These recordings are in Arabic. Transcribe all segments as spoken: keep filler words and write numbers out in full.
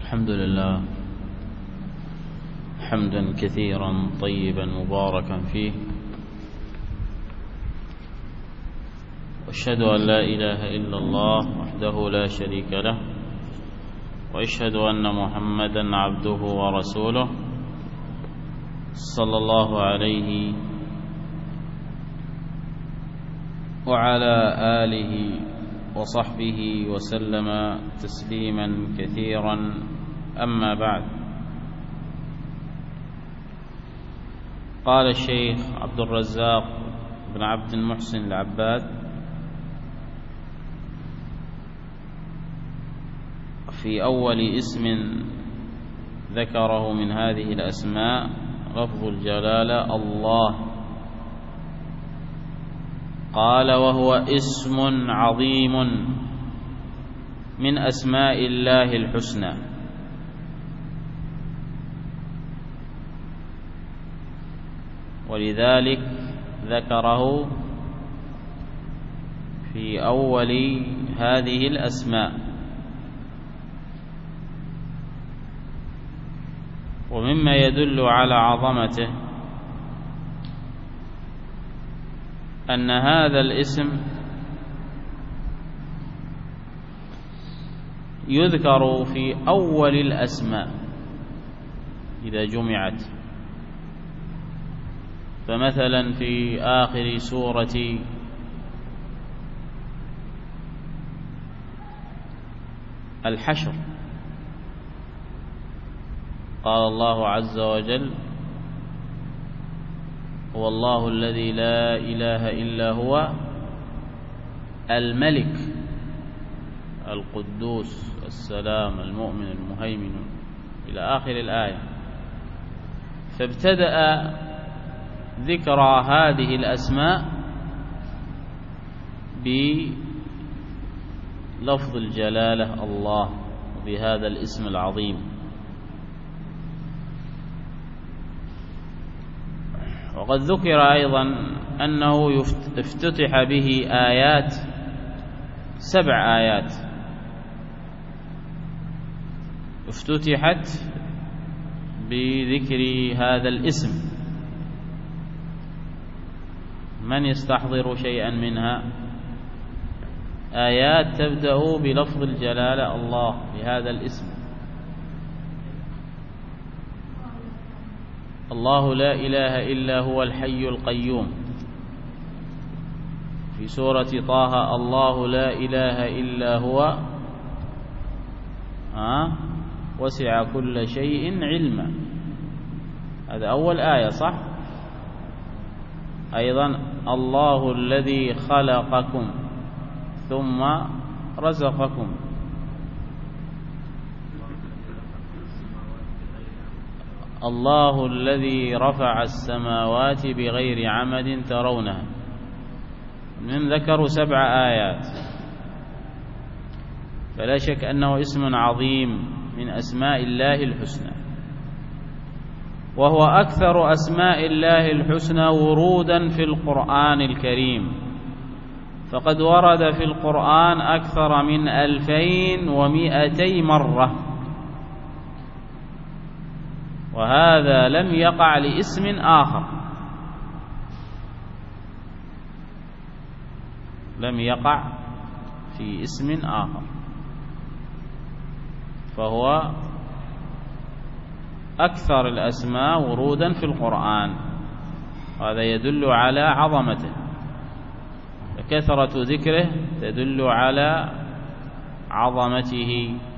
الحمد لله حمدا كثيرا طيبا مباركا فيه، واشهد أن لا إله إلا الله وحده لا شريك له، واشهد أن محمدا عبده ورسوله صلى الله عليه وعلى آله وصحبه وسلم تسليما كثيرا. أما بعد، قال الشيخ عبد الرزاق بن عبد المحسن العباد في أول اسم ذكره من هذه الأسماء لفظ الجلالة الله، قال: وهو اسم عظيم من أسماء الله الحسنى، ولذلك ذكره في أول هذه الأسماء. ومما يدل على عظمته أن هذا الاسم يذكر في أول الأسماء إذا جمعت، فمثلا في آخر سورة الحشر قال الله عز وجل: هو الله الذي لا إله إلا هو الملك القدوس السلام المؤمن المهيمن إلى آخر الآية. فابتدأ ذكر هذه الأسماء بلفظ الجلالة الله، بهذا الاسم العظيم. وقد ذكر أيضا أنه افتتح به آيات، سبع آيات افتتحت بذكر هذا الاسم. من يستحضر شيئا منها؟ آيات تبدأ بلفظ الجلالة الله بهذا الاسم. الله لا إله إلا هو الحي القيوم. في سورة طه: الله لا إله إلا هو آه وسع كل شيء علما. هذا أول آية، صح؟ أيضا: الله الذي خلقكم ثم رزقكم. الله الذي رفع السماوات بغير عمد ترونها. من ذكروا سبع آيات، فلا شك أنه اسم عظيم من أسماء الله الحسنى، وهو أكثر أسماء الله الحسنى ورودا في القرآن الكريم، فقد ورد في القرآن أكثر من ألفين ومئتي مرة، وهذا لم يقع لاسم آخر، لم يقع في اسم آخر، فهو أكثر الأسماء ورودا في القرآن. هذا يدل على عظمته، وكثرة ذكره تدل على عظمته،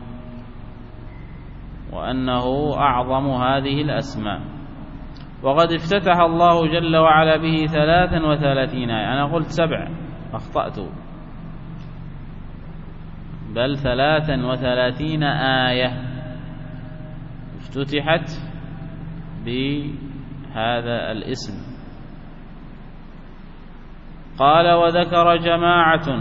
وأنه أعظم هذه الأسماء. وقد افتتح الله جل وعلا به ثلاثا وثلاثين آية. أنا قلت سبع، أخطأت، بل ثلاثا وثلاثين آية افتتحت بهذا الاسم. قال: وذكر جماعة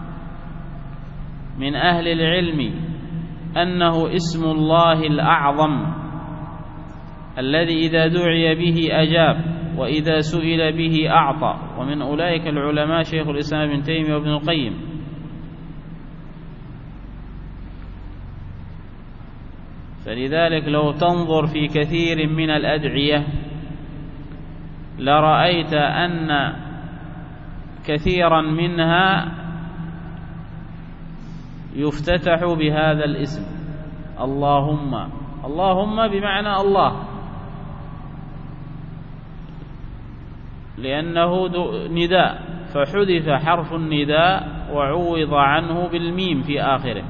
من أهل العلم أنه اسم الله الأعظم الذي إذا دعي به أجاب، وإذا سئل به أعطى. ومن أولئك العلماء شيخ الإسلام ابن تيمية وابن القيم. فلذلك لو تنظر في كثير من الأدعية لرأيت أن كثيرا منها يفتتح بهذا الاسم اللهم. اللهم بمعنى الله، لأنه نداء فحذف حرف النداء وعوض عنه بالميم في آخره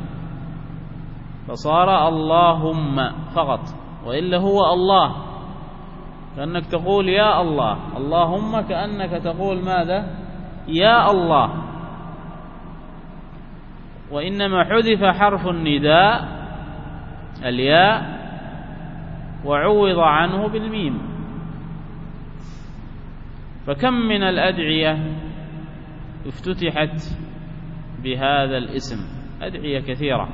فصار اللهم فقط، وإلا هو الله، كأنك تقول يا الله. اللهم كأنك تقول ماذا؟ يا الله. وإنما حذف حرف النداء الياء وعوض عنه بالميم. فكم من الأدعية افتتحت بهذا الاسم، أدعية كثيرة.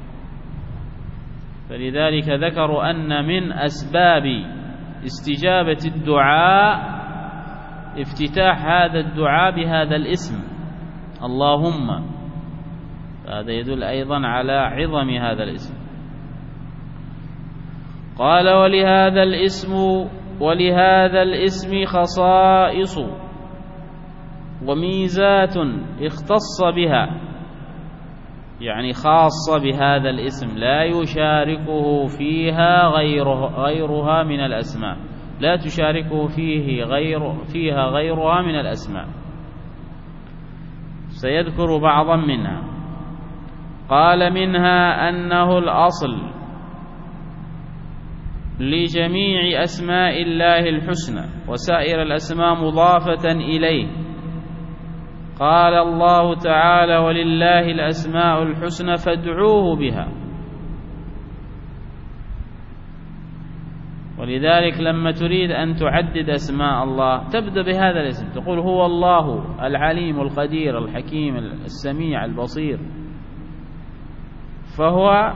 فلذلك ذكروا أن من أسباب استجابة الدعاء افتتاح هذا الدعاء بهذا الاسم اللهم. هذا يدل أيضا على عظم هذا الاسم. قال ولهذا الاسم ولهذا الاسم خصائص وميزات اختص بها، يعني خاصة بهذا الاسم لا يشاركه فيها غيره غيرها من الأسماء، لا تشاركه فيه غير فيها غيرها من الأسماء. سيذكر بعضا منها. قال منها أنه الأصل لجميع أسماء الله الحسنى وسائر الأسماء مضافة إليه. قال الله تعالى ولله الأسماء الحسنى فادعوه بها. ولذلك لما تريد أن تعدد أسماء الله تبدأ بهذا الاسم، تقول هو الله العليم القدير الحكيم السميع البصير. فهو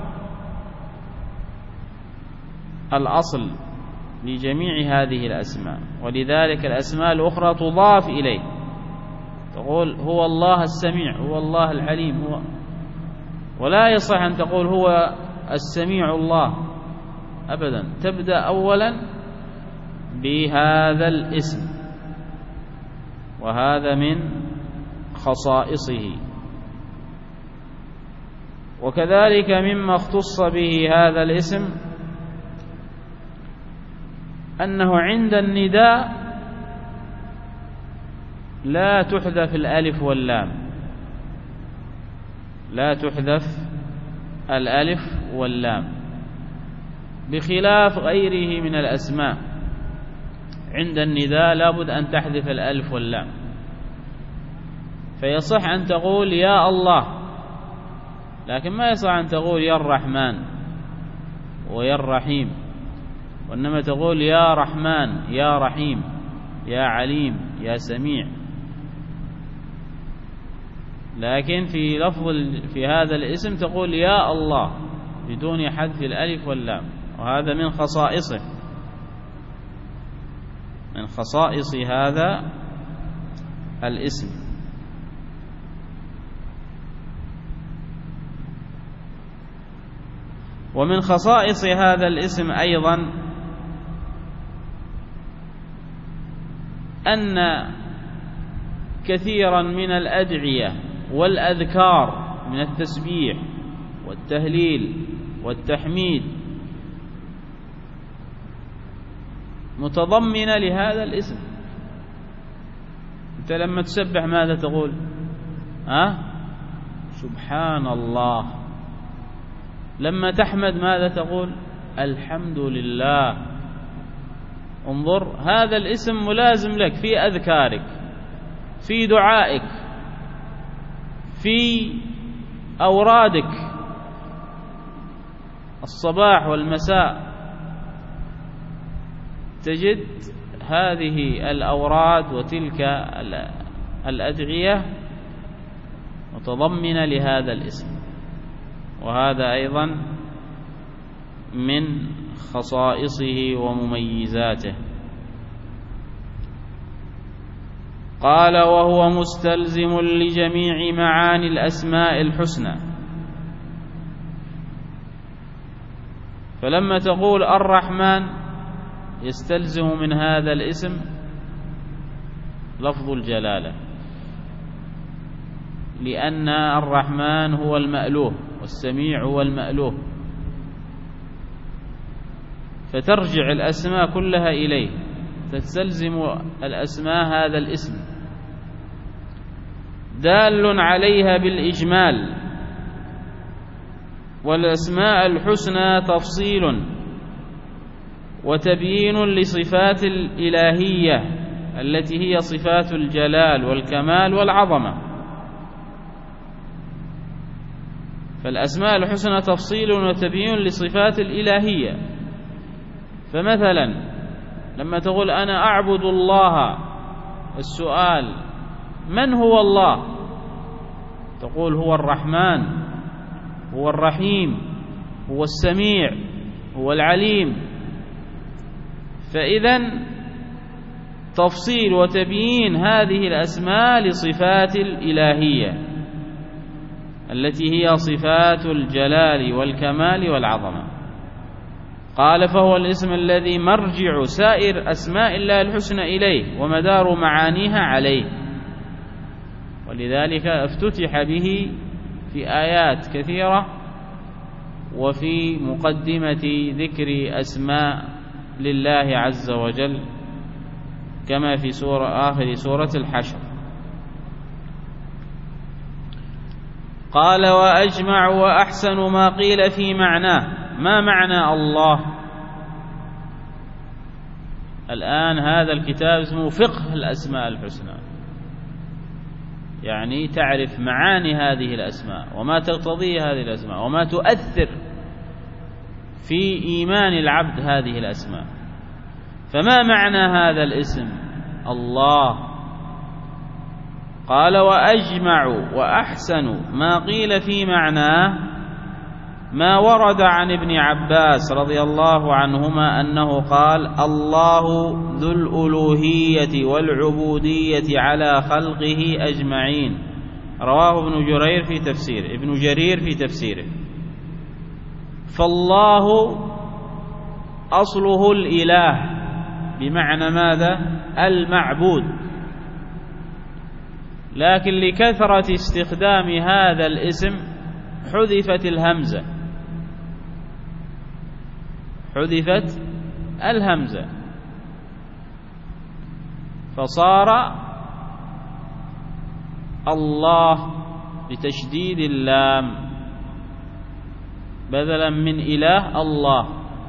الأصل لجميع هذه الأسماء، ولذلك الأسماء الأخرى تضاف إليه. تقول هو الله السميع، هو الله العليم، هو، ولا يصح أن تقول هو السميع الله أبدا. تبدأ أولا بهذا الاسم، وهذا من خصائصه. وكذلك مما اختص به هذا الاسم أنه عند النداء لا تحذف الألف واللام، لا تحذف الألف واللام، بخلاف غيره من الأسماء عند النداء لابد أن تحذف الألف واللام. فيصح أن تقول يا الله، لكن ما يصح أن تقول يا الرحمن ويا الرحيم، وإنما تقول يا رحمن يا رحيم يا عليم يا سميع. لكن في لفظ في هذا الاسم تقول يا الله بدون حذف الألف واللام، وهذا من خصائصه، من خصائص هذا الاسم. ومن خصائص هذا الاسم أيضا أن كثيرا من الأدعية والأذكار من التسبيح والتهليل والتحميد متضمنة لهذا الاسم. أنت لما تسبح ماذا تقول؟ أه؟ سبحان الله. لما تحمد ماذا تقول؟ الحمد لله. انظر، هذا الاسم ملازم لك في أذكارك، في دعائك، في أورادك الصباح والمساء. تجد هذه الأوراد وتلك الأدعية متضمنة لهذا الاسم، وهذا أيضا من خصائصه ومميزاته. قال وهو مستلزم لجميع معاني الأسماء الحسنى، فلما تقول الرحمن يستلزم من هذا الاسم لفظ الجلالة، لأن الرحمن هو المألوه والسميع هو المألوه، فترجع الأسماء كلها إليه، تستلزم الأسماء هذا الاسم دال عليها بالإجمال. والأسماء الحسنى تفصيل وتبيين لصفات الإلهية التي هي صفات الجلال والكمال والعظمة. فالأسماء الحسنى تفصيل وتبيين لصفات الإلهية. فمثلا لما تقول أنا أعبد الله، السؤال من هو الله؟ تقول هو الرحمن، هو الرحيم، هو السميع، هو العليم. فإذن تفصيل وتبيين هذه الأسماء لصفات الإلهية التي هي صفات الجلال والكمال والعظمة. قال فهو الاسم الذي مرجع سائر أسماء الله الحسنى إليه ومدار معانيها عليه، ولذلك افتتح به في آيات كثيرة وفي مقدمة ذكر أسماء لله عز وجل كما في سورة آخر سورة الحشر. قال وأجمع وأحسن ما قيل في معناه. ما معنى الله؟ الآن هذا الكتاب اسمه فقه الأسماء الحسنى، يعني تعرف معاني هذه الأسماء وما تقتضي هذه الأسماء وما تؤثر في إيمان العبد هذه الأسماء. فما معنى هذا الاسم الله؟ قال وأجمع وأحسن ما قيل في معناه ما ورد عن ابن عباس رضي الله عنهما أنه قال الله ذو الألوهية والعبودية على خلقه أجمعين. رواه ابن جرير في تفسيره ابن جرير في تفسيره. فالله أصله الإله بمعنى ماذا؟ المعبود، لكن لكثرة استخدام هذا الاسم حذفت الهمزة حذفت الهمزة فصار الله بتشديد اللام بدلا من إله الله.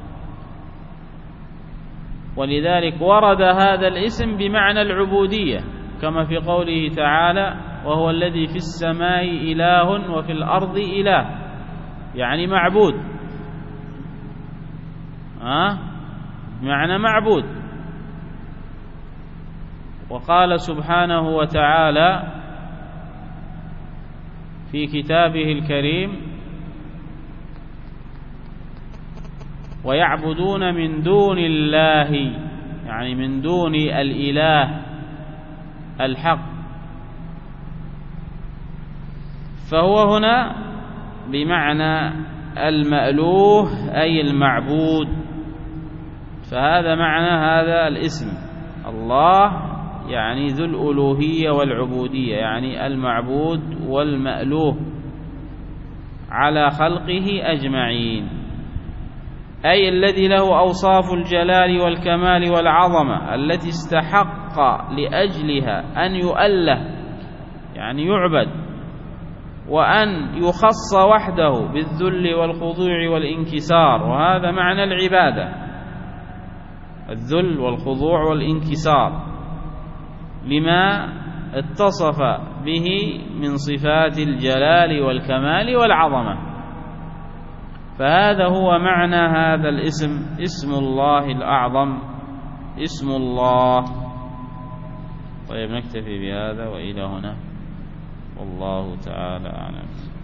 ولذلك ورد هذا الاسم بمعنى العبودية كما في قوله تعالى وهو الذي في السماء إله وفي الأرض إله، يعني معبود، ها معنى معبود. وقال سبحانه وتعالى في كتابه الكريم ويعبدون من دون الله، يعني من دون الإله الحق. فهو هنا بمعنى المألوه أي المعبود. فهذا معنى هذا الاسم الله، يعني ذو الألوهية والعبودية، يعني المعبود والمألوه على خلقه أجمعين، أي الذي له أوصاف الجلال والكمال والعظمة التي استحق لأجلها أن يؤله، يعني يعبد، وأن يخص وحده بالذل والخضوع والانكسار. وهذا معنى العبادة، الذل والخضوع والانكسار لما اتصف به من صفات الجلال والكمال والعظمة. فهذا هو معنى هذا الاسم، اسم الله الأعظم، اسم الله. طيب نكتفي بهذا وإلى هنا، والله تعالى أعلم.